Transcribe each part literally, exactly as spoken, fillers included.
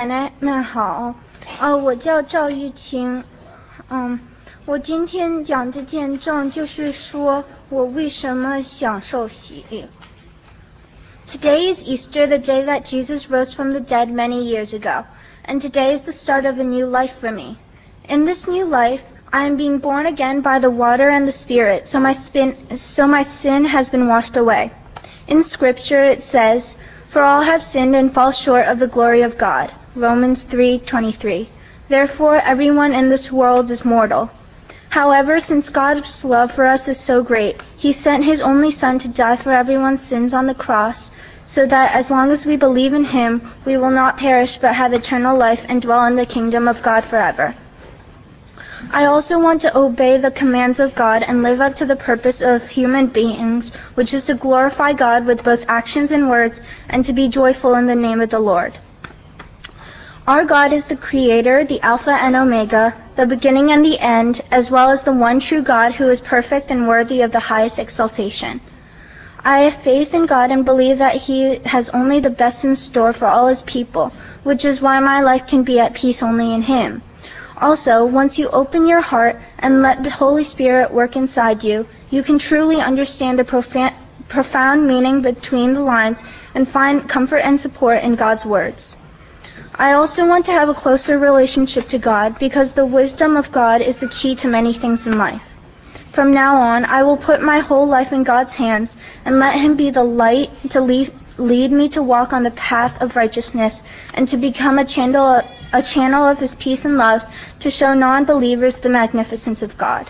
奶奶们好，呃，我叫赵玉清，嗯，我今天讲的见证就是说我为什么想受洗。Today is Easter, the day that Jesus rose from the dead many years ago, and today is the start of a new life for me. In this new life, I am being born again by the water and the Spirit, so my, spin, so my sin has been washed away. In Scripture it says, "For all have sinned and fall short of the glory of God." Romans three twenty-three. Therefore, everyone in this world is mortal. However, since God's love for us is so great, He sent His only Son to die for everyone's sins on the cross, so that as long as we believe in Him, we will not perish but have eternal life and dwell in the kingdom of God forever. I also want to obey the commands of God and live up to the purpose of human beings, which is to glorify God with both actions and words, and to be joyful in the name of the Lord. Our God is the Creator, the Alpha and Omega, the beginning and the end, as well as the one true God who is perfect and worthy of the highest exaltation. I have faith in God and believe that He has only the best in store for all His people, which is why my life can be at peace only in Him. Also, once you open your heart and let the Holy Spirit work inside you, you can truly understand the profa- profound meaning between the lines and find comfort and support in God's words. I also want to have a closer relationship to God because the wisdom of God is the key to many things in life. From now on, I will put my whole life in God's hands and let Him be the light to lead, lead me to walk on the path of righteousness and to become a channel, a channel of His peace and love to show non-believers the magnificence of God.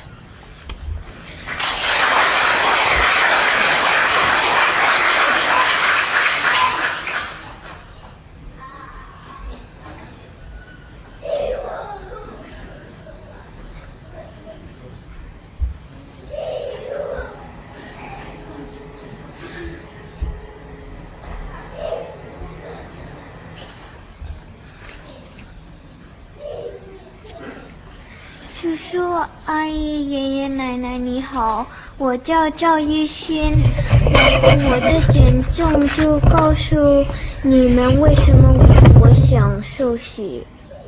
叔叔阿姨爷爷奶奶你好，我叫赵玉欣，我的简证就告诉你们为什么我想受洗。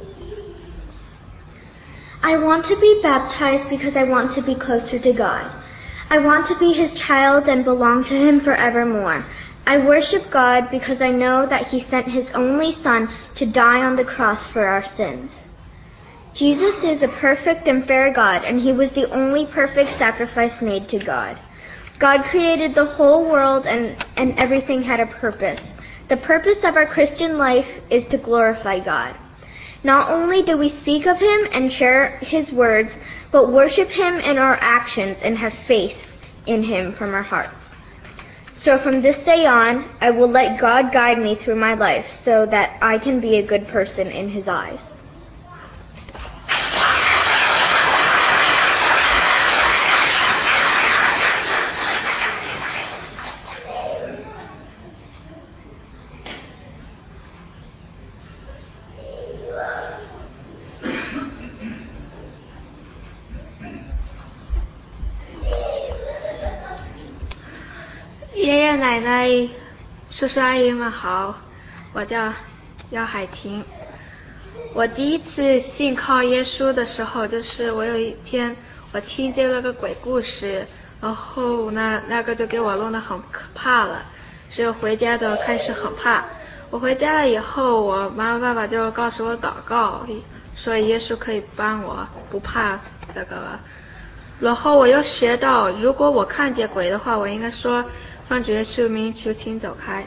I want to be baptized because I want to be closer to God. I want to be His child and belong to Him forevermore. I worship God because I know that He sent His only Son to die on the cross for our sins. Jesus is a perfect and fair God, and He was the only perfect sacrifice made to God. God created the whole world and, and everything had a purpose. The purpose of our Christian life is to glorify God. Not only do we speak of Him and share His words, but worship Him in our actions and have faith in Him from our hearts. So from this day on, I will let God guide me through my life so that I can be a good person in His eyes. 爷爷奶奶、叔叔阿姨们好，我叫姚海婷。我第一次信靠耶稣的时候，就是我有一天我听见了个鬼故事，然后呢，那个就给我弄得很可怕了，所以我回家就开始很怕。我回家了以后，我妈妈爸爸就告诉我祷告，所以耶稣可以帮我不怕这个了。然后我又学到，如果我看见鬼的话，我应该说奉主耶稣名求请走开。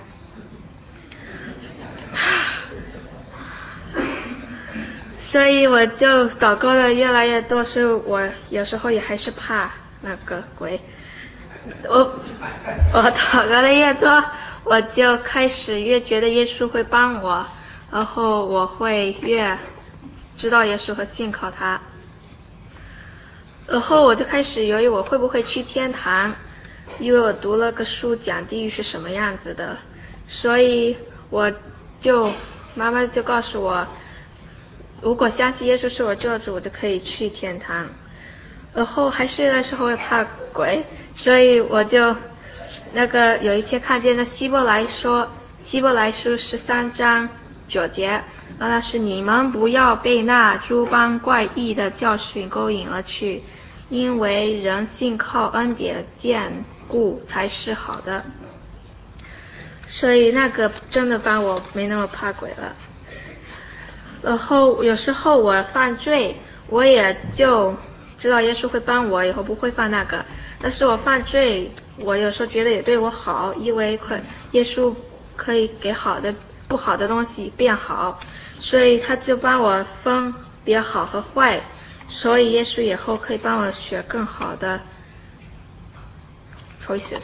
所以我就祷告的越来越多，所以我有时候也还是怕那个鬼。我我祷告的越多，我就开始越觉得耶稣会帮我，然后我会越知道耶稣和信靠他。然后我就开始犹豫我会不会去天堂，因为我读了个书讲地狱是什么样子的，所以我就妈妈就告诉我，如果相信耶稣是我救主，我就可以去天堂。然后还是那时候会怕鬼，所以我就那个有一天看见那希伯来说希伯来书十三章九节， 那是你们不要被那诸般怪异的教训勾引了去，因为人信靠恩典坚固才是好的。所以那个真的帮我没那么怕鬼了。然后有时候我犯罪，我也就知道耶稣会帮我，以后不会犯那个。但是我犯罪，我有时候觉得也对我好，因为可耶稣可以给好的不好的东西变好，所以他就帮我分比较好和坏，所以耶稣以后可以帮我选更好的 choices。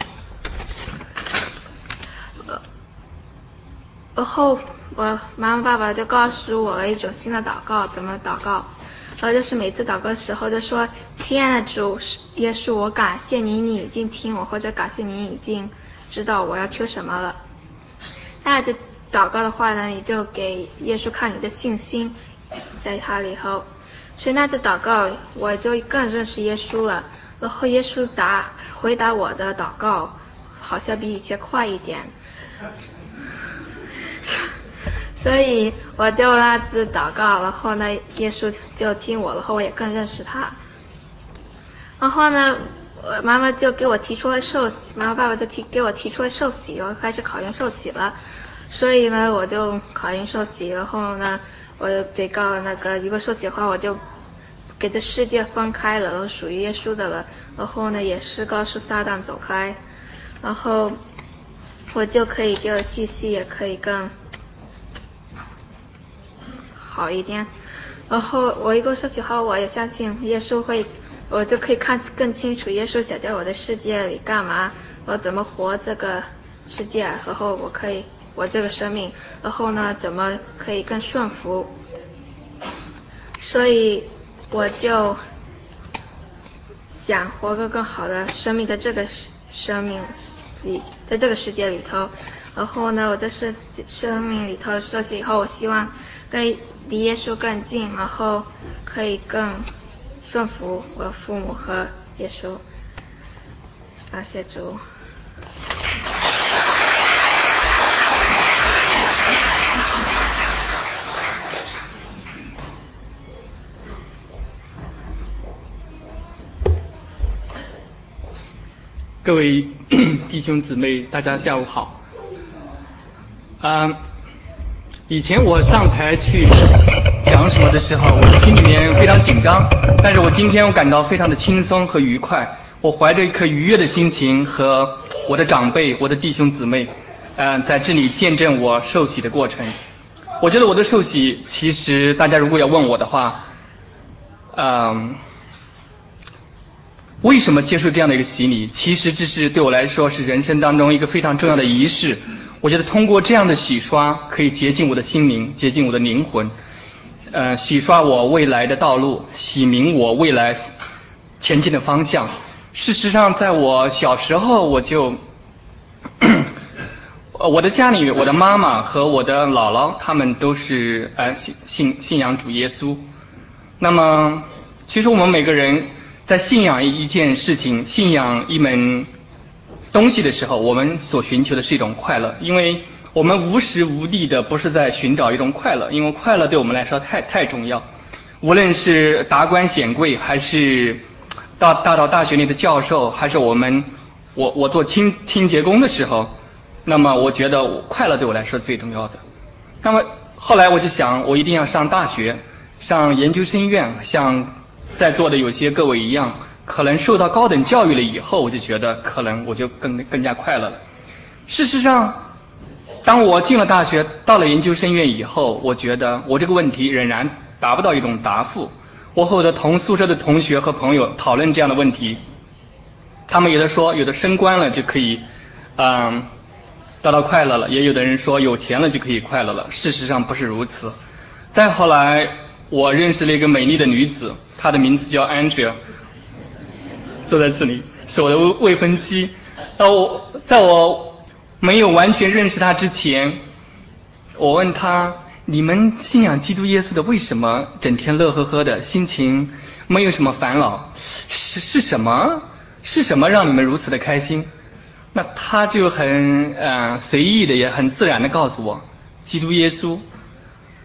然后我妈妈爸爸就告诉我了一种新的祷告，怎么祷告。然后就是每次祷告的时候就说，亲爱的主耶稣，我感谢你，你已经听我，或者感谢你已经知道我要求什么了。那这祷告的话呢，你就给耶稣看你的信心在他里头。所以那次祷告我就更认识耶稣了，然后耶稣答回答我的祷告好像比以前快一点。所以我就那次祷告，然后呢耶稣就听我，然后我也更认识他。然后呢我妈妈就给我提出了受洗，妈妈爸爸就提给我提出了受洗，我开始考验受洗了。所以呢我就考验受洗，然后呢我就得告那个如果受洗的话，我就给这世界分开了，然后属于耶稣的了。然后呢也是告诉撒旦走开，然后我就可以给我信息也可以更好一点。然后我一个受洗后，我也相信耶稣会，我就可以看更清楚耶稣想在我的世界里干嘛，我怎么活这个世界，然后我可以我这个生命，然后呢怎么可以更顺服。所以我就想活个更好的生命，在这个生命里，在这个世界里头。然后呢我在生生命里头受洗以后，我希望跟离耶稣更近，然后可以更顺服我父母和耶稣。感谢主。 各位弟兄姊妹，大家下午好。啊、呃，以前我上台去讲什么的时候，我的心里面非常紧张，但是我今天我感到非常的轻松和愉快。我怀着一颗愉悦的心情，和我的长辈、我的弟兄姊妹，呃，在这里见证我受洗的过程。我觉得我的受洗，其实大家如果要问我的话，嗯、呃。为什么接受这样的一个洗礼？其实这是对我来说是人生当中一个非常重要的仪式。我觉得通过这样的洗刷，可以洁净我的心灵，洁净我的灵魂，呃，洗刷我未来的道路，洗明我未来前进的方向。事实上，在我小时候，我就，我的家里，我的妈妈和我的姥姥，他们都是呃信信信仰主耶稣。那么，其实我们每个人在信仰一件事情、信仰一门东西的时候，我们所寻求的是一种快乐，因为我们无时无地的不是在寻找一种快乐，因为快乐对我们来说太太重要。无论是达官显贵，还是大大到大学里的教授，还是我们我我做清清洁工的时候，那么我觉得快乐对我来说最重要的。那么后来我就想，我一定要上大学，上研究生院，像在座的有些各位一样，可能受到高等教育了以后，我就觉得可能我就更更加快乐了。事实上，当我进了大学，到了研究生院以后，我觉得我这个问题仍然达不到一种答复。我和我的同宿舍的同学和朋友讨论这样的问题，他们有的说有的升官了就可以嗯得到快乐了，也有的人说有钱了就可以快乐了。事实上不是如此。再后来我认识了一个美丽的女子，她的名字叫 Andrea， 坐在这里，是我的未婚妻。呃，我在我没有完全认识她之前，我问她，你们信仰基督耶稣的为什么整天乐呵呵的，心情没有什么烦恼？是是什么？是什么让你们如此的开心？那她就很呃随意的，也很自然的告诉我，基督耶稣。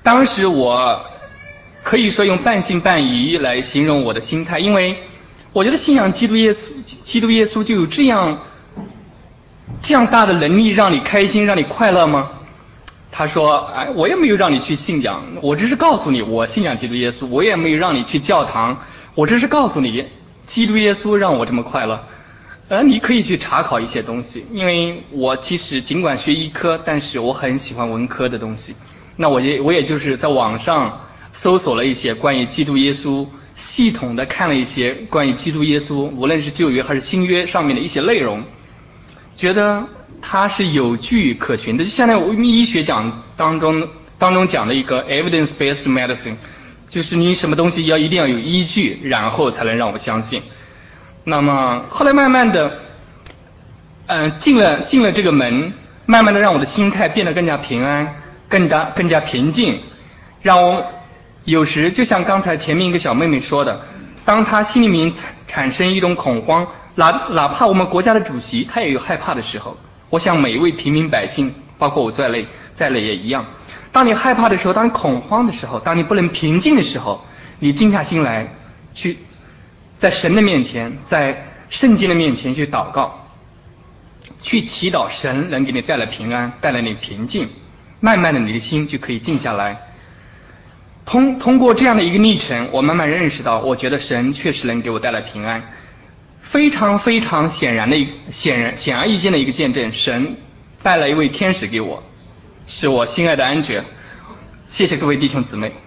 当时我可以说用半信半疑来形容我的心态，因为我觉得信仰基督耶稣，基督耶稣就有这样这样大的能力让你开心，让你快乐吗？他说，哎，我也没有让你去信仰，我只是告诉你我信仰基督耶稣，我也没有让你去教堂，我只是告诉你基督耶稣让我这么快乐。呃，你可以去查考一些东西，因为我其实尽管学医科，但是我很喜欢文科的东西。那我也我也就是在网上搜索了一些关于基督耶稣，系统的看了一些关于基督耶稣，无论是旧约还是新约上面的一些内容，觉得它是有据可循的。就像在我们医学讲当中当中讲的一个 evidence-based medicine， 就是你什么东西要一定要有依据，然后才能让我相信。那么后来慢慢的，嗯、呃，进了进了这个门，慢慢的让我的心态变得更加平安，更加更加平静，让我有时就像刚才前面一个小妹妹说的，当她心里面产生一种恐慌，哪哪怕我们国家的主席他也有害怕的时候，我想每一位平民百姓，包括我在内在内也一样。当你害怕的时候，当你恐慌的时候，当你不能平静的时候，你静下心来，去在神的面前，在圣经的面前去祷告，去祈祷神能给你带来平安，带来你平静，慢慢的你的心就可以静下来。通通过这样的一个历程，我慢慢认识到，我觉得神确实能给我带来平安。非常非常显然的一显然显而易见的一个见证，神带来一位天使给我，是我心爱的安觉。谢谢各位弟兄姊妹。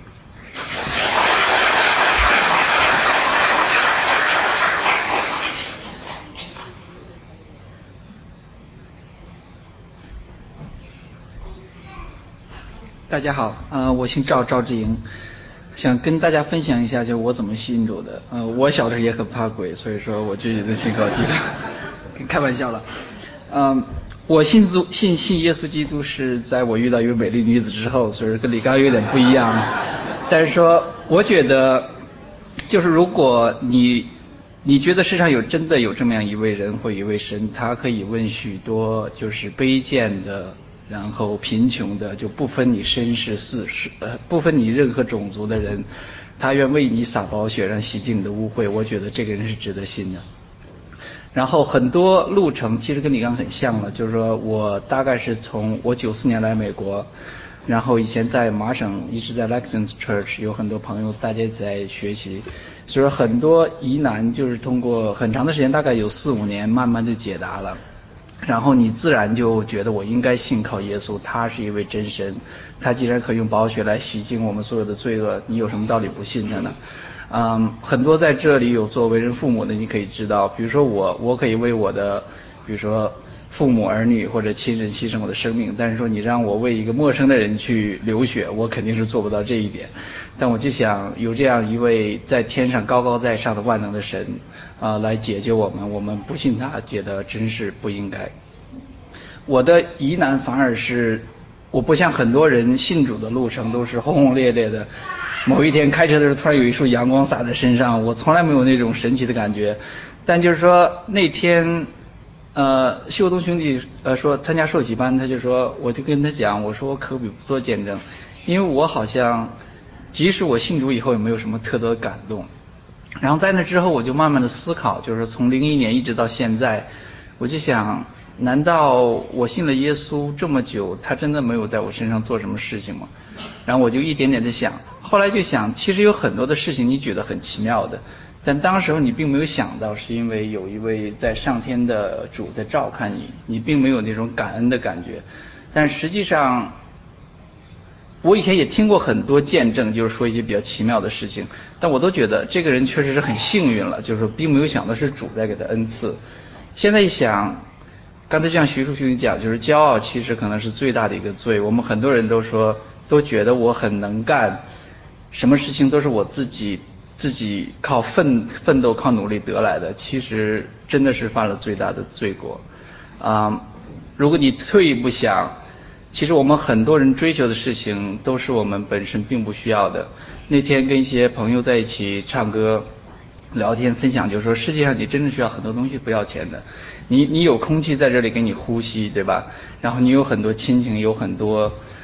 大家好，呃，我姓赵，赵志莹，想跟大家分享一下，就是我怎么信主的。呃，我小的时候也很怕鬼，所以说我具体的信靠基础，开玩笑了。嗯、呃，我信主信信耶稣基督是在我遇到一位美丽女子之后，所以说跟李刚有点不一样。但是说，我觉得，就是如果你你觉得世上有真的有这么样一位人或一位神，他可以问许多就是卑贱的，然后贫穷的，就不分你身世世世，呃，不分你任何种族的人，他愿为你洒宝血，让洗净你的污秽。我觉得这个人是值得信的。然后很多路程其实跟李刚很像了，就是说我大概是从我九四年来美国，然后以前在麻省一直在 Lexington Church 有很多朋友，大家在学习，所以说很多疑难就是通过很长的时间，大概有四五年，慢慢的解答了。然后你自然就觉得我应该信靠耶稣，他是一位真神，他既然可以用宝血来洗净我们所有的罪恶，你有什么道理不信他呢？嗯，很多在这里有做为人父母的，你可以知道，比如说我，我可以为我的，比如说父母儿女或者亲人牺牲我的生命，但是说你让我为一个陌生的人去流血，我肯定是做不到这一点。但我就想有这样一位在天上高高在上的万能的神啊、呃，来解救我们，我们不信他，觉得真是不应该。我的疑难反而是，我不像很多人信主的路程都是轰轰烈烈的，某一天开车的时候突然有一束阳光洒在身上，我从来没有那种神奇的感觉。但就是说那天呃秀东兄弟呃说参加受洗班，他就说，我就跟他讲，我说我可比不做见证，因为我好像即使我信主以后也没有什么特多的感动。然后在那之后我就慢慢的思考，就是从零一年一直到现在，我就想，难道我信了耶稣这么久，他真的没有在我身上做什么事情吗？然后我就一点点的想，后来就想，其实有很多的事情你觉得很奇妙的，但当时候你并没有想到，是因为有一位在上天的主在照看你，你并没有那种感恩的感觉。但实际上我以前也听过很多见证，就是说一些比较奇妙的事情，但我都觉得这个人确实是很幸运了，就是说并没有想到是主在给他恩赐。现在一想，刚才就像徐叔兄讲，就是骄傲其实可能是最大的一个罪。我们很多人都说，都觉得我很能干，什么事情都是我自己自己靠奋奋斗靠努力得来的，其实真的是犯了最大的罪过啊、呃！如果你退一步想，其实我们很多人追求的事情都是我们本身并不需要的。那天跟一些朋友在一起唱歌聊天分享，就是说世界上你真的需要很多东西不要钱的，你你有空气在这里给你呼吸，对吧？然后你有很多亲情，有很多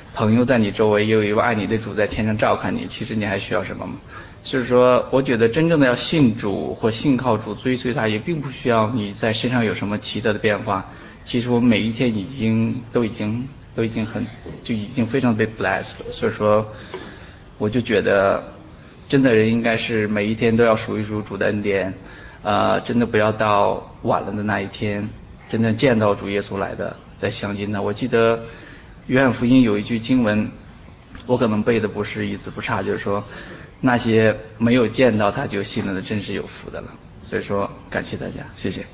朋友在你周围，也有一位爱你的主在天上照看你，其实你还需要什么吗？就是说，我觉得真正的要信主或信靠主追随他，也并不需要你在身上有什么奇特的变化。其实我们每一天已经都已经都已经很就已经非常被 blessed 了。所以说，我就觉得真的人应该是每一天都要数一数主的恩典，呃，真的不要到晚了的那一天，真正见到主耶稣来的再相信他。我记得约翰福音有一句经文，我可能背的不是一字不差，就是说那些没有见到他就信了的，真是有福的了。所以说感谢大家，谢谢。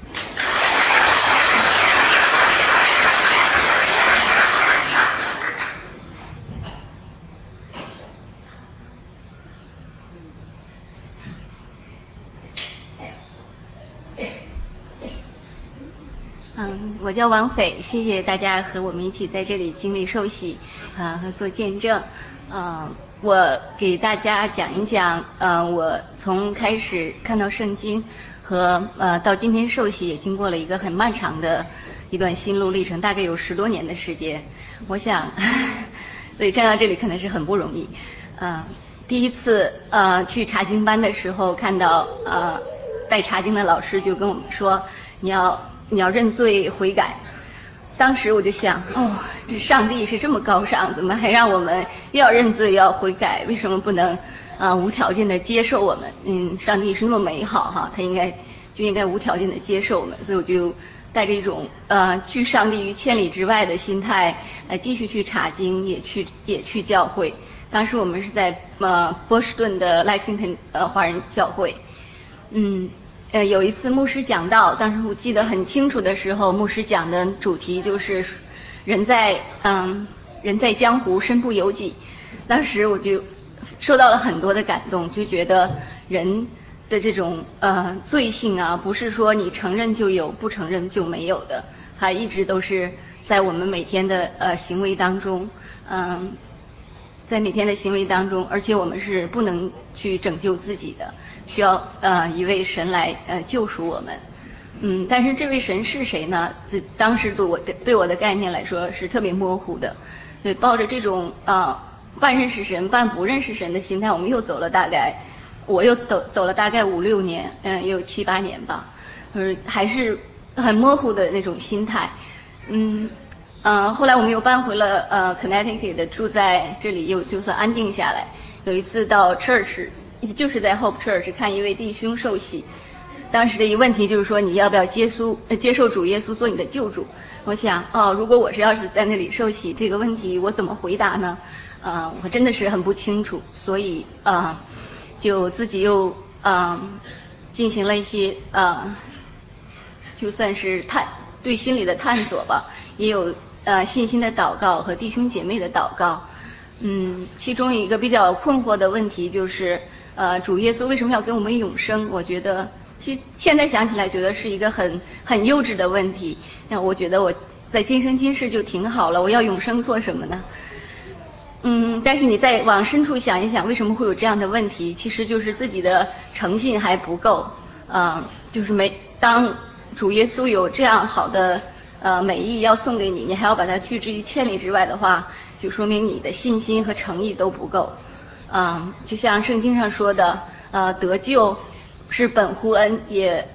嗯，我叫王斐，谢谢大家和我们一起在这里经历受洗，啊、呃、和做见证。嗯、呃，我给大家讲一讲，呃，我从开始看到圣经和呃到今天受洗，也经过了一个很漫长的一段心路历程，大概有十多年的时间。我想，所以站到这里可能是很不容易。嗯、呃，第一次呃去查经班的时候，看到呃带查经的老师就跟我们说，你要。你要认罪悔改。当时我就想，哦，这上帝是这么高尚，怎么还让我们又要认罪又要悔改？为什么不能啊、呃、无条件的接受我们？嗯，上帝是那么美好哈，他应该就应该无条件的接受我们。所以我就带着一种呃拒上帝于千里之外的心态，呃继续去查经，也去也去教会。当时我们是在呃波士顿的 Lexington 呃华人教会，嗯。呃，有一次牧师讲道，当时我记得很清楚的时候，牧师讲的主题就是人在嗯人在江湖身不由己。当时我就受到了很多的感动，就觉得人的这种呃罪性啊，不是说你承认就有，不承认就没有的，它一直都是在我们每天的呃行为当中，嗯，在每天的行为当中，而且我们是不能去拯救自己的。需要呃一位神来呃救赎我们，嗯，但是这位神是谁呢？这当时对我的对我的概念来说是特别模糊的，对，抱着这种呃半认识神半不认识神的心态，我们又走了大概，我又走走了大概五六年，嗯、呃，也有七八年吧，就是还是很模糊的那种心态，嗯，呃，后来我们又搬回了呃 Connecticut， 住在这里又就算安定下来。有一次到 church。就是在 Hope Church 看一位弟兄受洗，当时的一个问题就是说你要不要接稣呃接受主耶稣做你的救主？我想哦，如果我是要是在那里受洗，这个问题我怎么回答呢？呃，我真的是很不清楚，所以呃，就自己又嗯、呃、进行了一些呃，就算是探对心理的探索吧，也有呃信心的祷告和弟兄姐妹的祷告。嗯，其中一个比较困惑的问题就是。呃，主耶稣为什么要给我们永生？我觉得，其实现在想起来，觉得是一个很很幼稚的问题。那我觉得我在今生今世就挺好了，我要永生做什么呢？嗯，但是你再往深处想一想，为什么会有这样的问题？其实就是自己的诚信还不够。嗯、呃，就是没当主耶稣有这样好的呃美意要送给你，你还要把它拒之于千里之外的话，就说明你的信心和诚意都不够。嗯，就像圣经上说的，呃，得救是本乎恩，也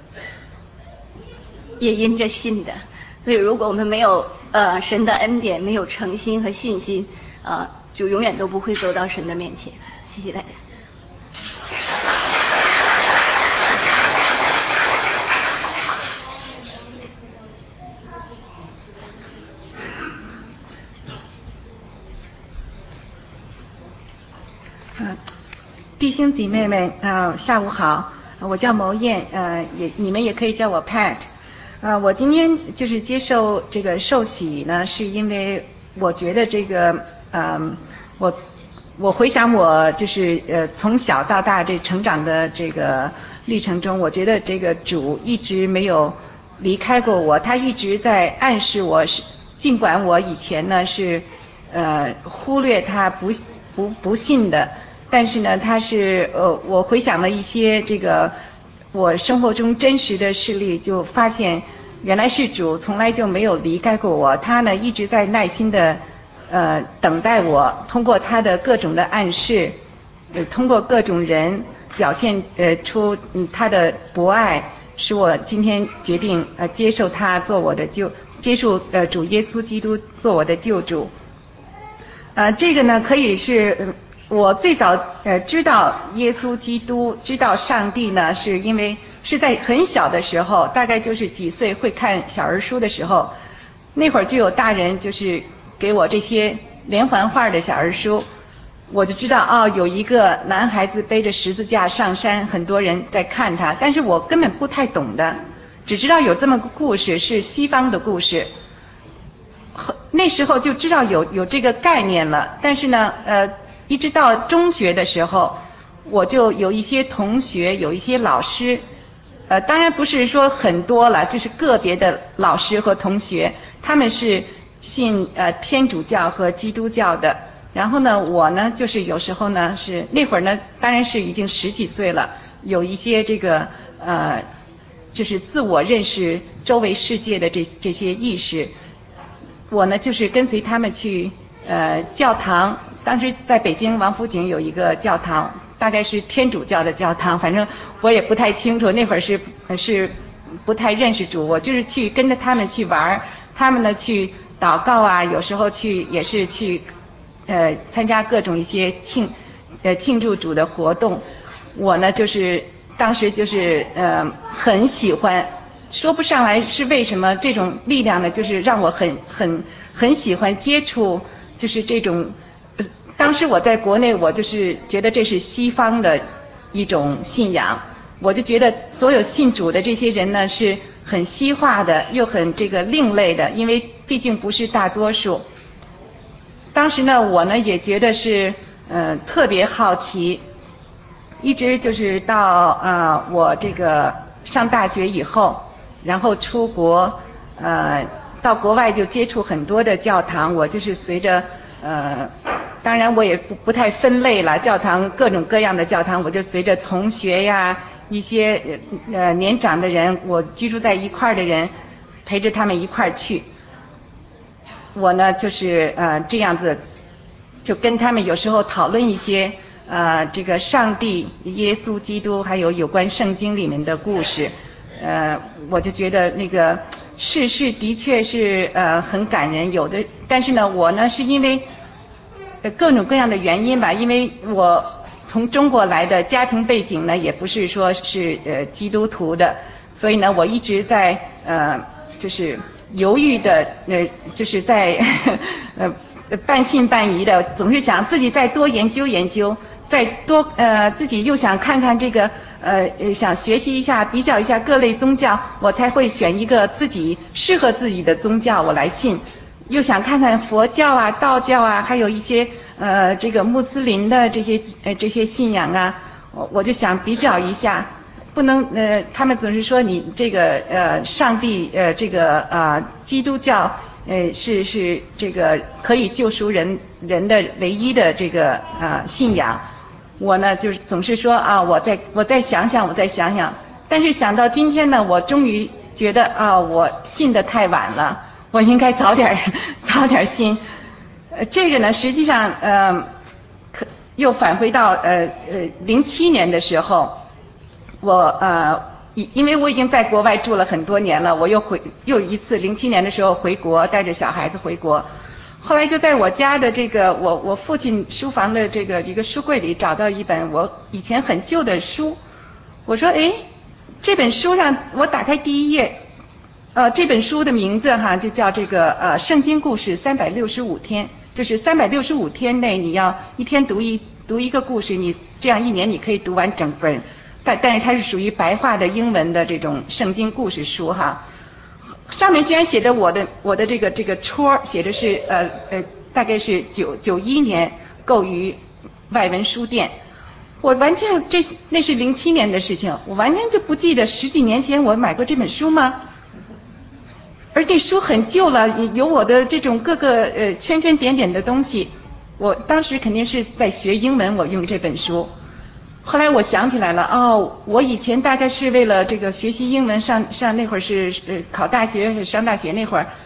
也因着信的。所以，如果我们没有呃神的恩典，没有诚心和信心，呃，就永远都不会走到神的面前。谢谢大家。 嗯，弟兄姐妹们，呃，下午好，我叫牟燕，呃，也你们也可以叫我 Pat， 呃，我今天就是接受这个受洗呢，是因为我觉得这个，嗯、呃，我我回想我就是呃从小到大这成长的这个历程中，我觉得这个主一直没有离开过我，他一直在暗示我，是尽管我以前呢是呃忽略他不不不信的。但是呢，他是呃，我回想了一些这个我生活中真实的事例，就发现原来是主从来就没有离开过我，他呢一直在耐心的呃等待我，通过他的各种的暗示，呃通过各种人表现呃出嗯他的博爱，使我今天决定呃接受他做我的救，接受呃主耶稣基督做我的救主。呃，这个呢可以是、呃、我最早呃知道耶稣基督，知道上帝呢，是因为是在很小的时候，大概就是几岁会看小儿书的时候，那会儿就有大人就是给我这些连环画的小儿书，我就知道哦，有一个男孩子背着十字架上山，很多人在看他，但是我根本不太懂的，只知道有这么个故事，是西方的故事。那时候就知道有有这个概念了，但是呢，呃，一直到中学的时候，我就有一些同学，有一些老师，呃，当然不是说很多了，就是个别的老师和同学，他们是信呃天主教和基督教的。然后呢，我呢就是有时候呢是那会儿呢，当然是已经十几岁了，有一些这个呃，就是自我认识周围世界的这这些意识。我呢就是跟随他们去呃教堂，当时在北京王府井有一个教堂，大概是天主教的教堂，反正我也不太清楚，那会儿是是不太认识主，我就是去跟着他们去玩，他们呢去祷告啊，有时候去也是去呃参加各种一些庆呃庆祝主的活动，我呢就是当时就是呃很喜欢。说不上来是为什么，这种力量呢，就是让我很很很喜欢接触，就是这种。呃、当时我在国内，我就是觉得这是西方的一种信仰，我就觉得所有信主的这些人呢是很西化的，又很这个另类的，因为毕竟不是大多数。当时呢，我呢也觉得是呃特别好奇，一直就是到呃我这个上大学以后。然后出国，呃，到国外就接触很多的教堂，我就是随着，呃，当然我也不不太分类了，教堂各种各样的教堂，我就随着同学呀，一些呃年长的人，我居住在一块儿的人，陪着他们一块儿去。我呢就是呃这样子，就跟他们有时候讨论一些呃这个上帝、耶稣基督，还有有关圣经里面的故事。呃，我就觉得那个世事的确是呃很感人，有的，但是呢，我呢是因为呃各种各样的原因吧，因为我从中国来的，家庭背景呢也不是说是呃基督徒的，所以呢，我一直在呃就是犹豫的，呃就是在呃半信半疑的，总是想自己再多研究研究，再多呃自己又想看看这个。呃，想学习一下，比较一下各类宗教，我才会选一个自己适合自己的宗教，我来信。又想看看佛教啊、道教啊，还有一些呃这个穆斯林的这些呃这些信仰啊，我我就想比较一下，不能呃，他们总是说你这个呃上帝呃这个呃基督教呃是是这个可以救赎人人的唯一的这个呃信仰。我呢，就是总是说啊，我再我再想想，我再想想。但是想到今天呢，我终于觉得啊，我信得太晚了，我应该早点早点信。呃，这个呢，实际上呃，可又返回到呃呃零七年的时候，我呃因因为我已经在国外住了很多年了，我又回又一次零七年的时候回国，带着小孩子回国。后来就在我家的这个我我父亲书房的这个一个书柜里找到一本我以前很旧的书，我说哎，这本书上我打开第一页，呃这本书的名字哈就叫这个呃圣经故事三百六十五天，就是三百六十五天内你要一天读一读一个故事，你这样一年你可以读完整本，但但是它是属于白话的英文的这种圣经故事书哈。上面竟然写着我的我的这个这个戳，写的是呃呃大概是九九一年购于外文书店，我完全这那是零七年的事情，我完全就不记得十几年前我买过这本书吗？而这书很旧了，有我的这种各个呃圈圈点点的东西，我当时肯定是在学英文，我用这本书。后来我想起来了，哦，我以前大概是为了这个学习英文，上上那会儿是呃考大学上大学那会儿，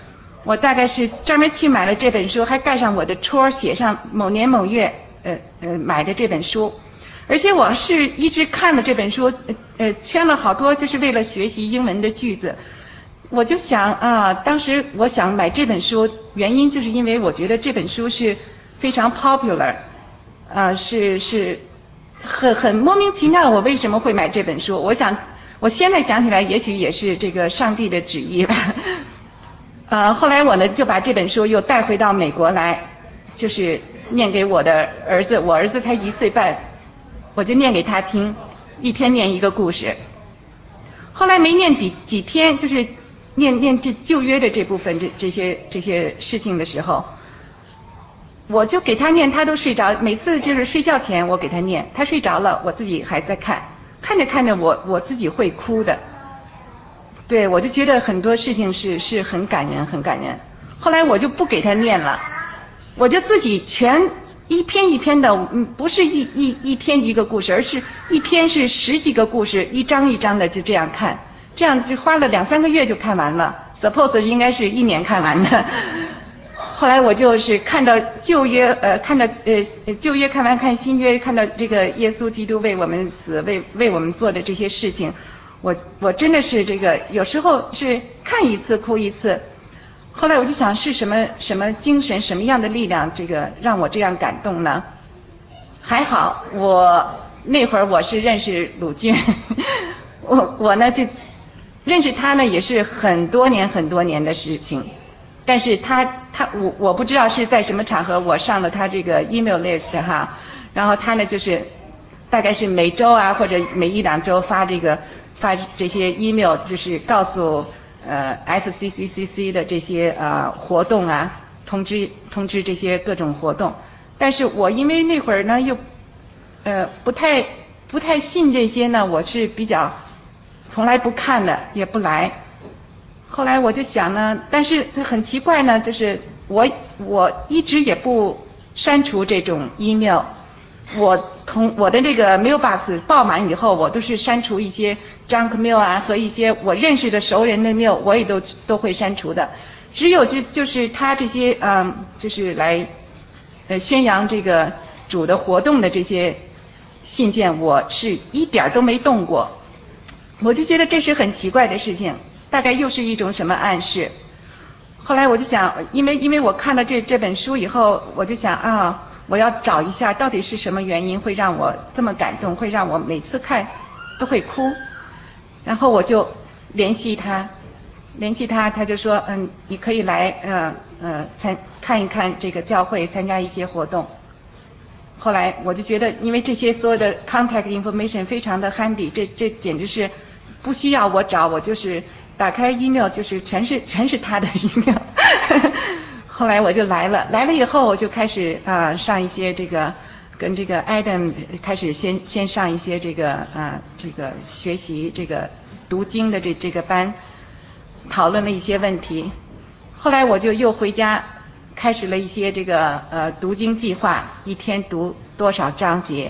我大概是专门去买了这本书，还盖上我的戳，写上某年某月呃呃买的这本书。而且我是一直看了这本书，呃呃圈了好多，就是为了学习英文的句子。我就想啊，当时我想买这本书，原因就是因为我觉得这本书是非常 popular， 啊是是很很莫名其妙，我为什么会买这本书？我想我现在想起来，也许也是这个上帝的旨意吧。呃，后来我呢就把这本书又带回到美国来，就是念给我的儿子，我儿子才一岁半。我就念给他听，一天念一个故事。后来没念几几天，就是念念这旧约的这部分这这些这些事情的时候，我就给他念，他都睡着。每次就是睡觉前我给他念，他睡着了，我自己还在看，看着看着我我自己会哭的。对，我就觉得很多事情是是很感人很感人。后来我就不给他念了，我就自己全。一篇一篇的，嗯，不是一一一天一个故事，而是一天是十几个故事，一章一章的就这样看，这样就花了两三个月就看完了。Suppose 应该是一年看完的。后来我就是看到旧约，呃，看到呃旧约看完看新约，看到这个耶稣基督为我们死，为为我们做的这些事情，我我真的是这个有时候是看一次哭一次。后来我就想是什么什么精神什么样的力量，这个让我这样感动呢？还好我那会儿我是认识鲁迅，我我呢就认识他呢也是很多年很多年的事情，但是他他我我不知道是在什么场合我上了他这个 email list 哈，然后他呢就是大概是每周啊或者每一两周发这个发这些 email， 就是告诉。呃 F C C C C 的这些呃活动啊，通知通知这些各种活动，但是我因为那会儿呢又呃不太不太信这些呢，我是比较从来不看的，也不来。后来我就想呢，但是很奇怪呢，就是我我一直也不删除这种 email， 我同我的这个 mailbox 爆满以后，我都是删除一些 junk mail 啊和一些我认识的熟人的 mail， 我也都都会删除的。只有就就是他这些嗯，就是来呃宣扬这个主的活动的这些信件，我是一点都没动过。我就觉得这是很奇怪的事情，大概又是一种什么暗示。后来我就想，因为因为我看了这这本书以后，我就想啊。我要找一下到底是什么原因会让我这么感动，会让我每次看都会哭。然后我就联系他，联系他，他就说，嗯，你可以来，呃呃，参看一看这个教会，参加一些活动。后来我就觉得，因为这些所有的 contact information 非常的 handy， 这这简直是不需要我找，我就是打开 email 就是全是全是他的 email。后来我就来了，来了以后我就开始啊、呃、上一些这个跟这个 Adam 开始先先上一些这个啊、呃、这个学习这个读经的这这个班，讨论了一些问题。后来我就又回家开始了一些这个呃读经计划，一天读多少章节。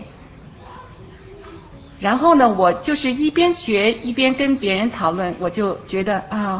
然后呢，我就是一边学一边跟别人讨论，我就觉得啊。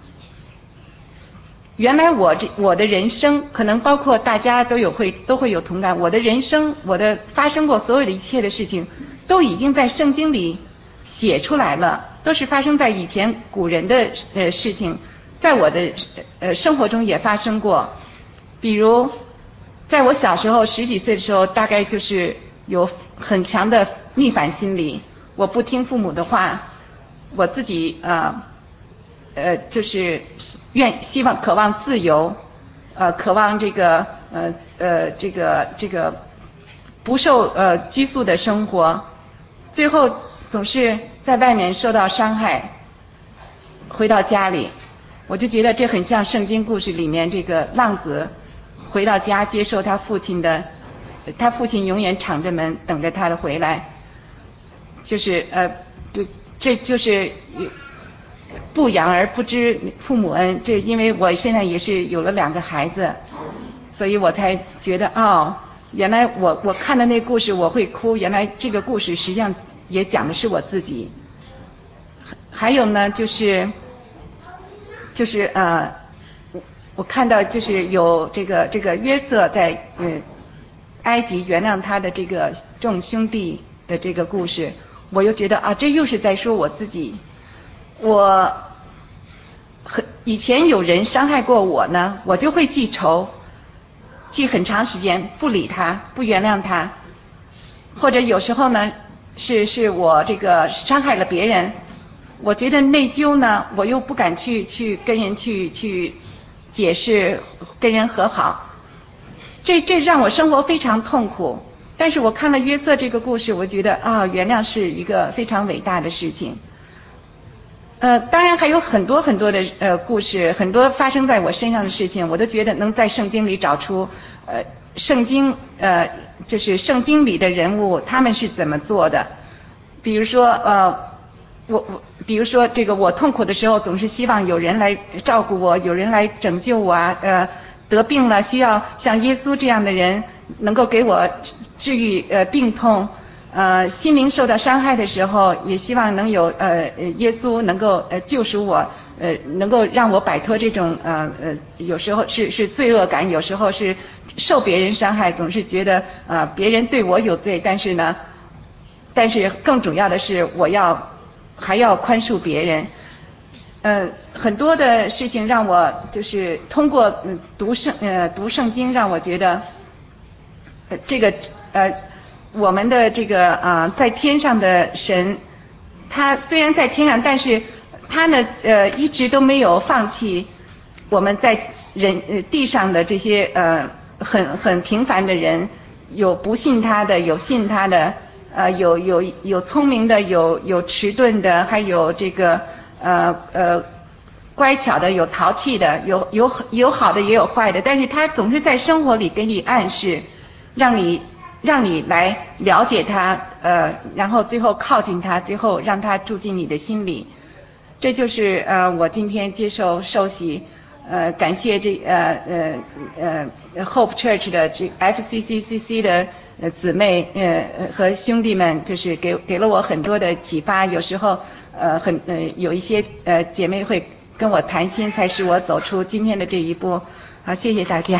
原来我这我的人生可能包括大家都有会都会有同感，我的人生我的发生过所有的一切的事情都已经在圣经里写出来了，都是发生在以前古人的呃事情，在我的呃生活中也发生过。比如在我小时候十几岁的时候，大概就是有很强的逆反心理，我不听父母的话，我自己呃呃就是愿希望渴望自由，呃渴望这个呃呃这个这个不受呃拘束的生活，最后总是在外面受到伤害，回到家里，我就觉得这很像圣经故事里面这个浪子回到家接受他父亲的，他父亲永远敞着门等着他的回来，就是呃这这就是不养而不知父母恩，这因为我现在也是有了两个孩子，所以我才觉得哦，原来我我看的那故事我会哭，原来这个故事实际上也讲的是我自己。还有呢，就是就是呃我看到就是有这个这个约瑟在呃埃及原谅他的这个众兄弟的这个故事，我又觉得啊，这又是在说我自己。我很以前有人伤害过我呢，我就会记仇，记很长时间，不理他，不原谅他。或者有时候呢，是是我这个伤害了别人，我觉得内疚呢，我又不敢去去跟人去去解释，跟人和好，这这让我生活非常痛苦。但是我看了约瑟这个故事，我觉得啊，原谅是一个非常伟大的事情。呃，当然还有很多很多的呃故事，很多发生在我身上的事情，我都觉得能在圣经里找出，呃，圣经呃就是圣经里的人物他们是怎么做的。比如说呃，我我比如说这个我痛苦的时候，总是希望有人来照顾我，有人来拯救我啊，呃，得病了需要像耶稣这样的人能够给我治愈呃病痛。呃，心灵受到伤害的时候，也希望能有呃耶稣能够呃救赎我，呃能够让我摆脱这种呃呃有时候是是罪恶感，有时候是受别人伤害，总是觉得呃别人对我有罪，但是呢，但是更主要的是我要还要宽恕别人。嗯、呃，很多的事情让我就是通过嗯读圣呃读圣经，让我觉得呃这个呃。我们的这个啊、呃，在天上的神，他虽然在天上，但是他呢，呃，一直都没有放弃我们在人呃地上的这些呃很很平凡的人，有不信他的，有信他的，呃，有有有聪明的，有有迟钝的，还有这个呃呃乖巧的，有淘气的，有有有好的也有坏的，但是他总是在生活里给你暗示，让你。让你来了解他，呃，然后最后靠近他，最后让他住进你的心里。这就是呃我今天接受受洗，呃，感谢这呃呃呃 Hope Church 的这 F C C C C 的呃姊妹呃和兄弟们，就是给给了我很多的启发。有时候呃很呃有一些呃姐妹会跟我谈心，才使我走出今天的这一步。好，谢谢大家。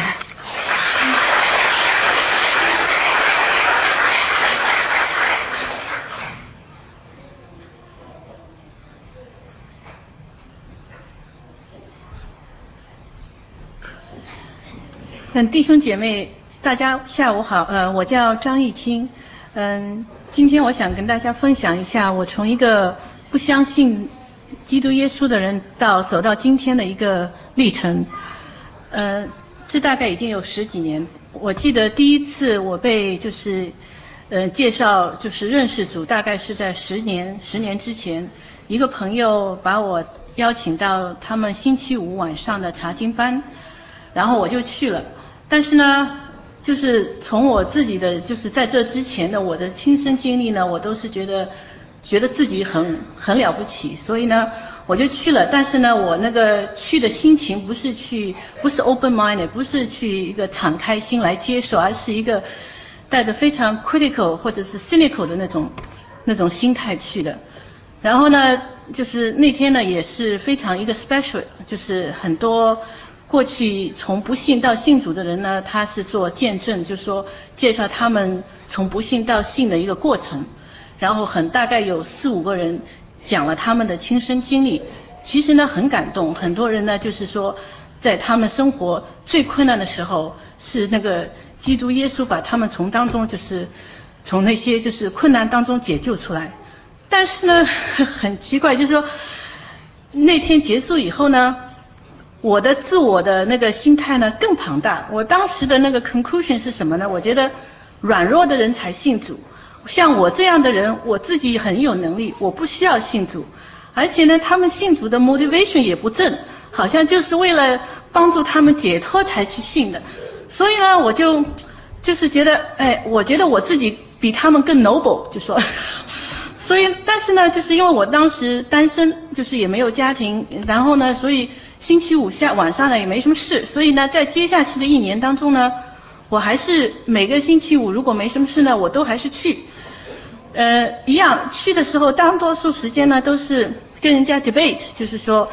嗯，弟兄姐妹，大家下午好。呃，我叫张艺清。嗯，今天我想跟大家分享一下我从一个不相信基督耶稣的人到走到今天的一个历程。呃，这大概已经有十几年。我记得第一次我被就是呃介绍就是认识主，大概是在十年十年之前，一个朋友把我邀请到他们星期五晚上的查经班，然后我就去了。但是呢，就是从我自己的就是在这之前的我的亲身经历呢，我都是觉得觉得自己很很了不起，所以呢我就去了。但是呢，我那个去的心情不是去不是 open minded， 不是去一个敞开心来接受，而是一个带着非常 critical 或者是 cynical 的那种那种心态去的。然后呢，就是那天呢也是非常一个 special， 就是很多过去从不信到信主的人呢，他是做见证，就是说介绍他们从不信到信的一个过程。然后很大概有四五个人讲了他们的亲身经历，其实呢很感动。很多人呢就是说，在他们生活最困难的时候，是那个基督耶稣把他们从当中就是从那些就是困难当中解救出来。但是呢，很奇怪，就是说那天结束以后呢，我的自我的那个心态呢更庞大。我当时的那个 conclusion 是什么呢？我觉得软弱的人才信主，像我这样的人，我自己很有能力，我不需要信主。而且呢，他们信主的 motivation 也不正，好像就是为了帮助他们解脱才去信的。所以呢，我就就是觉得，哎，我觉得我自己比他们更 noble， 就说。所以，但是呢，就是因为我当时单身，就是也没有家庭，然后呢，所以星期五下晚上呢也没什么事，所以呢，在接下去的一年当中呢，我还是每个星期五如果没什么事呢，我都还是去。呃，一样去的时候，大多数时间呢都是跟人家 debate， 就是说，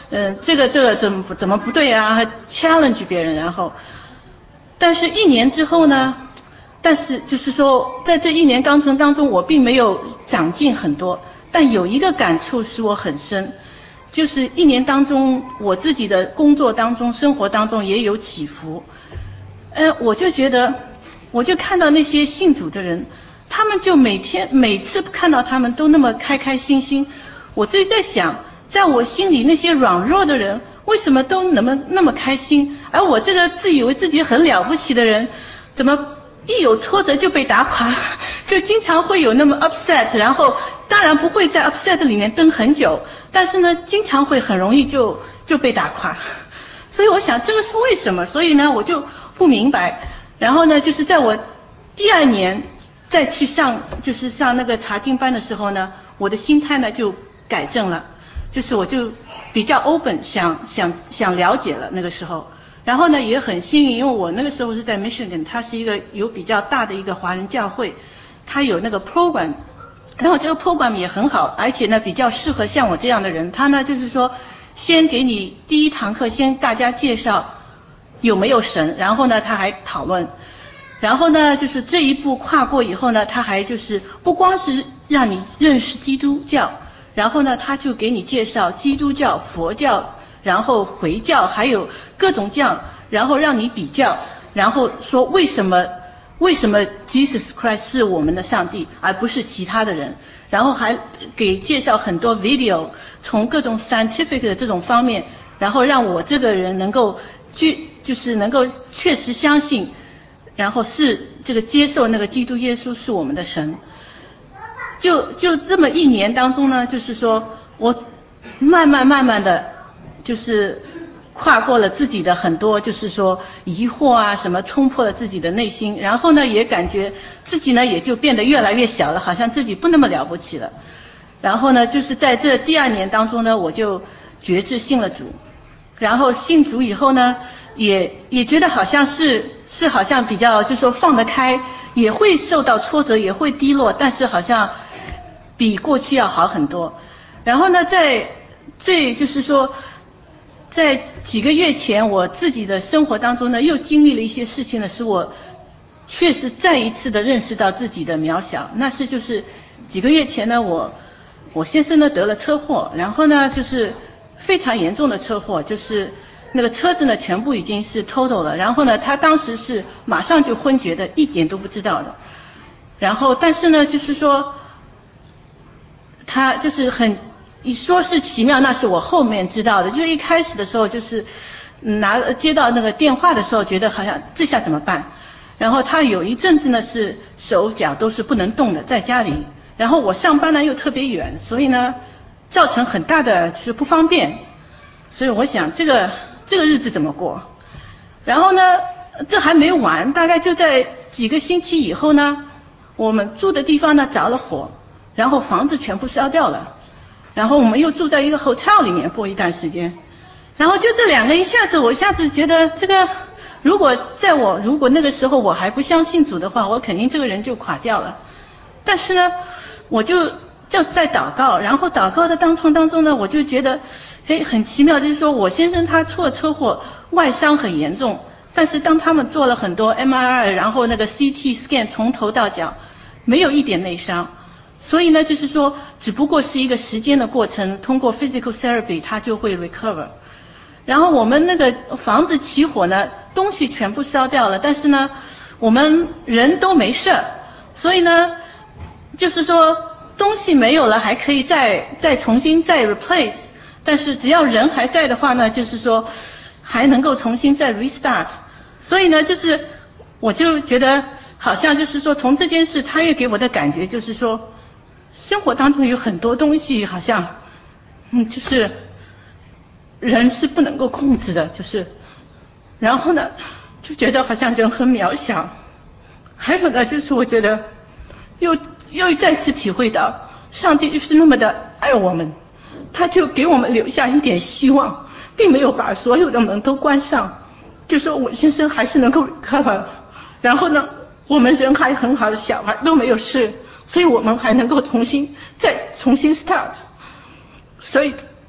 嗯、呃，这个这个怎么怎么不对啊，还 challenge 别人，然后，但是一年之后呢，但是就是说在这一年过程当中，我并没有长进很多，但有一个感触使我很深，就是一年当中我自己的工作当中、生活当中也有起伏，呃，我就觉得，我就看到那些信主的人，他们就每天每次看到他们都那么开开心心，我就在想，在我心里那些软弱的人为什么都那么那么开心，而我这个自以为自己很了不起的人，怎么一有挫折就被打垮，就经常会有那么 upset， 然后当然不会在 upset 里面蹲很久，但是呢经常会很容易就就被打垮，所以我想这个是为什么，所以呢我就不明白，然后呢就是在我第二年再去上就是上那个查经班的时候呢，我的心态呢就改正了，就是我就比较 open， 想想想了解了那个时候，然后呢也很幸运，因为我那个时候是在 Michigan， 它是一个有比较大的一个华人教会，它有那个 program， 然后这个 program 也很好，而且呢比较适合像我这样的人，它呢就是说先给你第一堂课先大家介绍有没有神，然后呢他还讨论，然后呢就是这一步跨过以后呢，他还就是不光是让你认识基督教，然后呢他就给你介绍基督教、佛教，然后回教，还有各种教，然后让你比较，然后说为什么为什么 Jesus Christ 是我们的上帝而不是其他的人，然后还给介绍很多 video， 从各种 scientific 的这种方面，然后让我这个人能够去就是能够确实相信，然后是这个接受那个基督耶稣是我们的神。就就这么一年当中呢，就是说我慢慢慢慢的就是跨过了自己的很多就是说疑惑啊什么，冲破了自己的内心，然后呢也感觉自己呢也就变得越来越小了，好像自己不那么了不起了。然后呢就是在这第二年当中呢，我就决志信了主，然后信主以后呢也也觉得好像是是好像比较就是说放得开，也会受到挫折，也会低落，但是好像比过去要好很多。然后呢在最就是说在几个月前，我自己的生活当中呢又经历了一些事情呢，使我确实再一次的认识到自己的渺小。那是就是几个月前呢，我我先生呢得了车祸，然后呢就是非常严重的车祸，就是那个车子呢全部已经是 total 了，然后呢他当时是马上就昏厥的，一点都不知道的。然后但是呢就是说他就是很你说是奇妙，那是我后面知道的，就是一开始的时候就是拿接到那个电话的时候觉得好像这下怎么办，然后他有一阵子呢是手脚都是不能动的，在家里，然后我上班呢又特别远，所以呢造成很大的是不方便，所以我想这个这个日子怎么过。然后呢这还没完，大概就在几个星期以后呢，我们住的地方呢着了火，然后房子全部烧掉了，然后我们又住在一个 hotel 里面过一段时间，然后就这两个一下子我一下子觉得这个如果在我如果那个时候我还不相信主的话，我肯定这个人就垮掉了。但是呢我就就在祷告，然后祷告的当中当中呢，我就觉得诶很奇妙，就是说我先生他出了车祸，外伤很严重，但是当他们做了很多 M R I， 然后那个 C T scan 从头到脚没有一点内伤，所以呢就是说只不过是一个时间的过程，通过 physical therapy 它就会 recover。 然后我们那个房子起火呢，东西全部烧掉了，但是呢我们人都没事，所以呢就是说东西没有了还可以再再重新再 replace， 但是只要人还在的话呢，就是说还能够重新再 restart。 所以呢就是我就觉得好像就是说从这件事他也给我的感觉就是说生活当中有很多东西好像嗯就是人是不能够控制的，就是然后呢就觉得好像人很渺小。还有呢就是我觉得又又再次体会到上帝是那么的爱我们，他就给我们留下一点希望，并没有把所有的门都关上，就说我先生还是能够 recover， 然后呢我们人还很好的小孩都没有事，所以我们还能够重新再重新 start。所以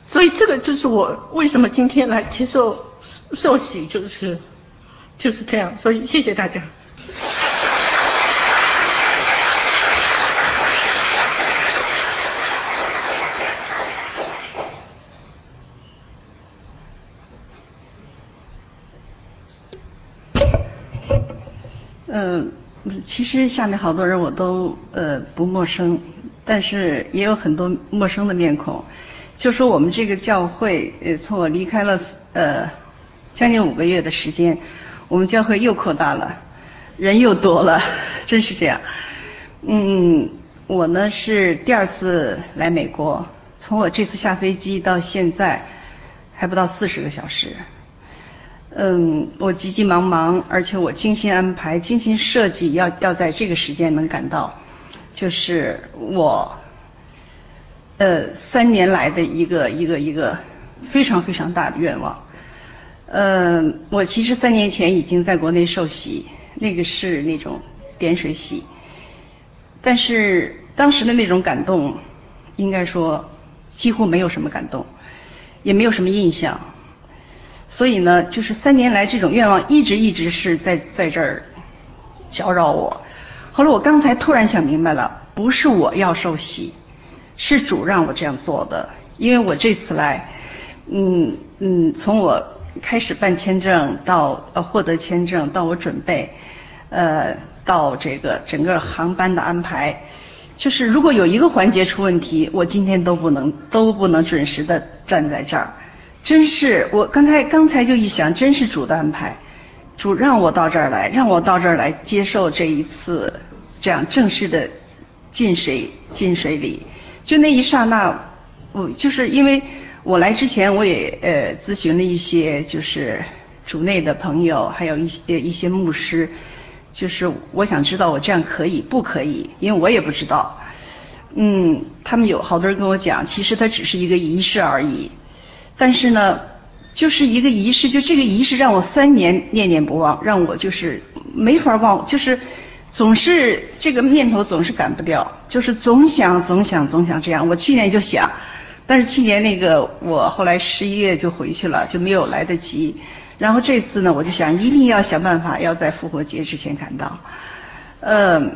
所以这个就是我为什么今天来接受受洗，就是就是这样。所以谢谢大家。 嗯，其实下面好多人我都呃不陌生，但是也有很多陌生的面孔。就说我们这个教会，呃，从我离开了呃将近五个月的时间，我们教会又扩大了，人又多了，真是这样。嗯，我呢是第二次来美国，从我这次下飞机到现在还不到四十个小时。嗯，我急急忙忙，而且我精心安排、精心设计，要要在这个时间能赶到，就是我，呃，三年来的一个一个一个非常非常大的愿望。呃，我其实三年前已经在国内受洗，那个是那种点水洗，但是当时的那种感动，应该说几乎没有什么感动，也没有什么印象。所以呢，就是三年来这种愿望一直一直是在在这儿搅扰我。后来我刚才突然想明白了，不是我要受洗，是主让我这样做的。因为我这次来，嗯嗯，从我开始办签证到呃获得签证，到我准备，呃，到这个整个航班的安排，就是如果有一个环节出问题，我今天都不能都不能准时的站在这儿。真是，我刚才刚才就一想，真是主的安排，主让我到这儿来，让我到这儿来接受这一次这样正式的进水进水礼。就那一刹那，我就是因为我来之前，我也呃咨询了一些就是主内的朋友，还有一些一些牧师，就是我想知道我这样可以不可以，因为我也不知道。嗯，他们有好多人跟我讲，其实它只是一个仪式而已。但是呢，就是一个仪式，就这个仪式让我三年念念不忘，让我就是没法忘，就是总是这个念头总是赶不掉，就是总想总想总想这样。我去年就想，但是去年那个我后来十一月就回去了，就没有来得及。然后这次呢，我就想一定要想办法要在复活节之前赶到。呃，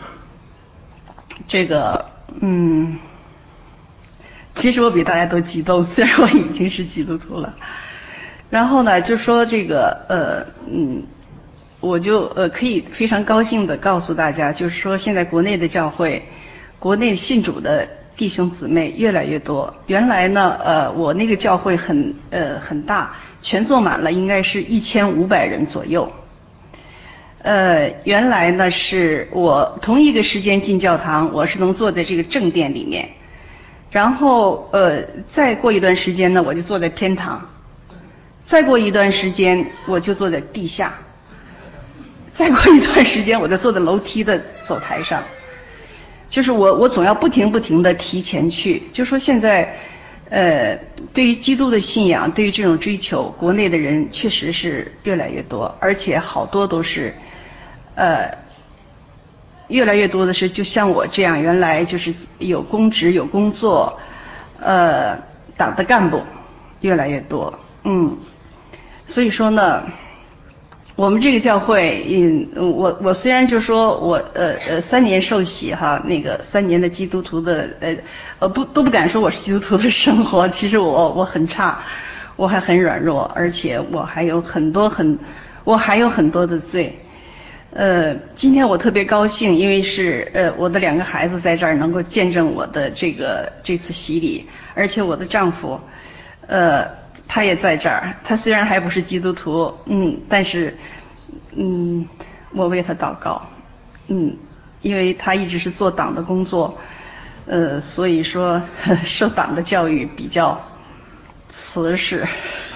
这个嗯。其实我比大家都激动，虽然我已经是基督徒了。然后呢，就说这个呃嗯，我就呃可以非常高兴的告诉大家，就是说现在国内的教会，国内信主的弟兄姊妹越来越多。原来呢，呃我那个教会很呃很大，全坐满了，应该是一千五百人左右。呃，原来呢是我同一个时间进教堂，我是能坐在这个正殿里面。然后呃，再过一段时间呢，我就坐在偏堂；再过一段时间，我就坐在地下；再过一段时间，我就坐在楼梯的走台上。就是我，我总要不停不停的提前去。就说现在，呃，对于基督的信仰，对于这种追求，国内的人确实是越来越多，而且好多都是，呃。越来越多的是就像我这样，原来就是有公职有工作，呃，党的干部越来越多，嗯，所以说呢，我们这个教会，嗯，我我虽然就说我呃呃三年受洗哈，那个三年的基督徒的呃呃不都不敢说我是基督徒的生活，其实我我很差，我还很软弱，而且我还有很多很我还有很多的罪。呃，今天我特别高兴，因为是呃我的两个孩子在这儿能够见证我的这个这次洗礼，而且我的丈夫，呃，他也在这儿。他虽然还不是基督徒，嗯，但是，嗯，我为他祷告，嗯，因为他一直是做党的工作，呃，所以说呵受党的教育比较瓷实，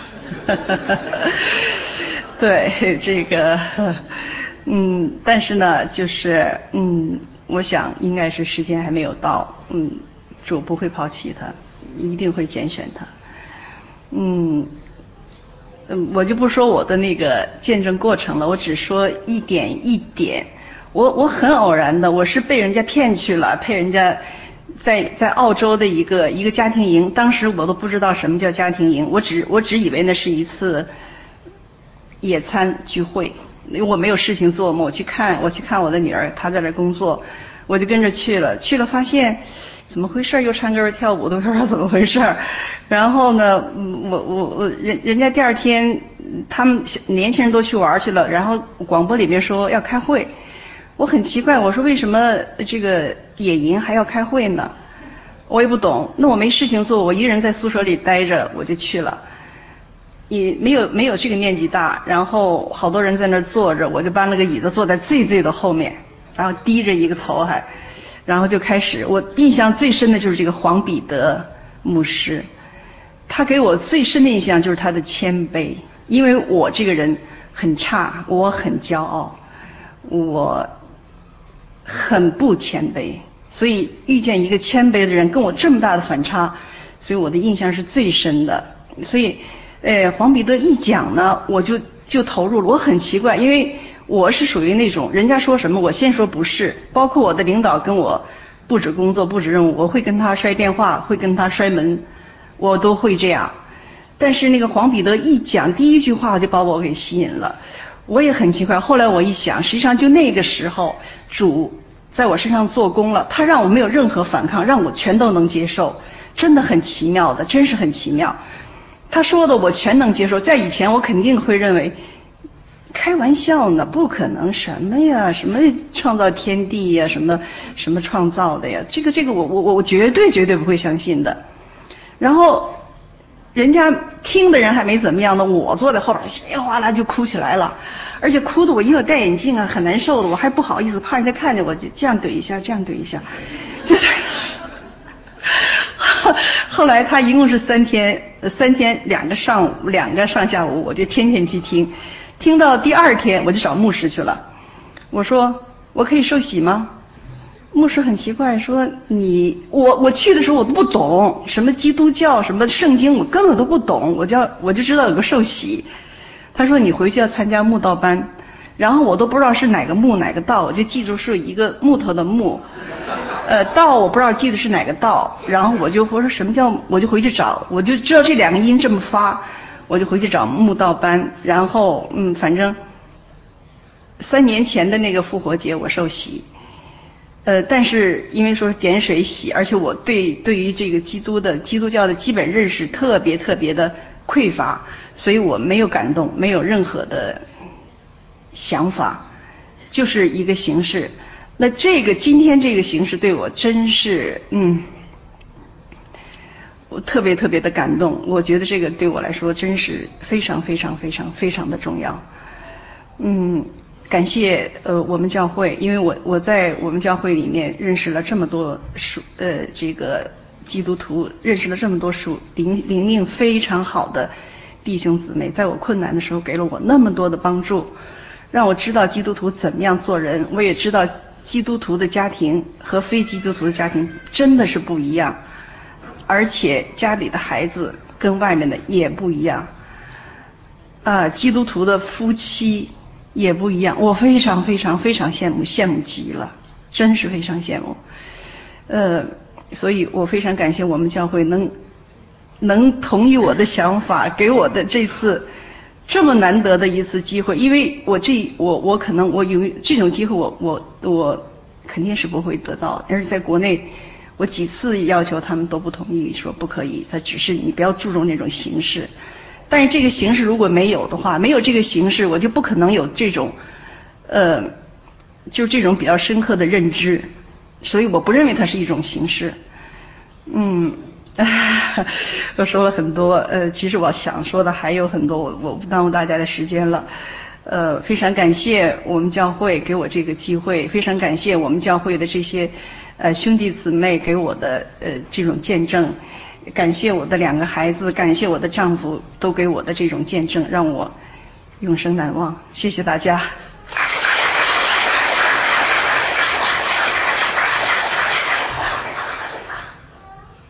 对这个。嗯，但是呢，就是嗯，我想应该是时间还没有到，嗯，主不会抛弃他，一定会拣选他。嗯，嗯，我就不说我的那个见证过程了，我只说一点一点。我我很偶然的，我是被人家骗去了，被人家在在澳洲的一个一个家庭营，当时我都不知道什么叫家庭营，我只我只以为那是一次野餐聚会，因为我没有事情做嘛，我去看我去看我的女儿，她在那工作，我就跟着去了，去了发现怎么回事，又唱歌又跳舞，都不知道怎么回事。然后呢，我我我人人家第二天他们年轻人都去玩去了，然后广播里面说要开会，我很奇怪，我说为什么这个野营还要开会呢？我也不懂。那我没事情做，我一个人在宿舍里待着，我就去了。也没有没有这个面积大，然后好多人在那儿坐着，我就搬了个椅子坐在最最的后面，然后低着一个头还，然后就开始。我印象最深的就是这个黄彼得牧师，他给我最深的印象就是他的谦卑，因为我这个人很差，我很骄傲，我很不谦卑，所以遇见一个谦卑的人跟我这么大的反差，所以我的印象是最深的。所以呃，黄彼得一讲呢，我就就投入了。我很奇怪，因为我是属于那种人家说什么我先说不是，包括我的领导跟我布置工作布置任务，我会跟他摔电话，会跟他摔门，我都会这样。但是那个黄彼得一讲第一句话就把我给吸引了，我也很奇怪。后来我一想，实际上就那个时候主在我身上做工了，他让我没有任何反抗，让我全都能接受，真的很奇妙的，真是很奇妙。他说的我全能接受，在以前我肯定会认为开玩笑呢，不可能，什么呀，什么创造天地呀，什么什么创造的呀，这个这个我我我绝对绝对不会相信的。然后人家听的人还没怎么样呢，我坐在后边稀里哗啦就哭起来了，而且哭的我因为我戴眼镜啊，很难受的，我还不好意思，怕人家看见我就这样怼一下，这样怼一下，就是后来他一共是三天，三天两个上午，两个上下午，我就天天去听，听到第二天我就找牧师去了。我说我可以受洗吗？牧师很奇怪说你我我去的时候我都不懂什么基督教什么圣经，我根本都不懂，我就我就知道有个受洗。他说你回去要参加慕道班，然后我都不知道是哪个木哪个道，我就记住是一个木头的木，呃道我不知道记得是哪个道，然后我就我说什么叫，我就回去找，我就知道这两个音这么发，我就回去找木道班，然后嗯反正三年前的那个复活节我受洗，呃但是因为说点水洗，而且我对对于这个基督的基督教的基本认识特别特别的匮乏，所以我没有感动，没有任何的想法，就是一个形式。那这个今天这个形式对我真是嗯，我特别特别的感动，我觉得这个对我来说真是非常非常非常非常的重要。嗯，感谢呃我们教会，因为我我在我们教会里面认识了这么多属呃这个基督徒，认识了这么多属灵灵命非常好的弟兄姊妹，在我困难的时候给了我那么多的帮助，让我知道基督徒怎么样做人，我也知道基督徒的家庭和非基督徒的家庭真的是不一样，而且家里的孩子跟外面的也不一样，啊，基督徒的夫妻也不一样，我非常非常非常羡慕，羡慕极了，真是非常羡慕。呃，所以我非常感谢我们教会能能同意我的想法，给我的这次这么难得的一次机会，因为我这我我可能我有这种机会我我我肯定是不会得到，但是在国内我几次要求他们都不同意，说不可以，他只是你不要注重那种形式，但是这个形式如果没有的话，没有这个形式我就不可能有这种呃就这种比较深刻的认知，所以我不认为它是一种形式。嗯我说了很多，呃，其实我想说的还有很多，我我不耽误大家的时间了。呃，非常感谢我们教会给我这个机会，非常感谢我们教会的这些呃兄弟姊妹给我的呃这种见证，感谢我的两个孩子，感谢我的丈夫都给我的这种见证，让我永生难忘。谢谢大家。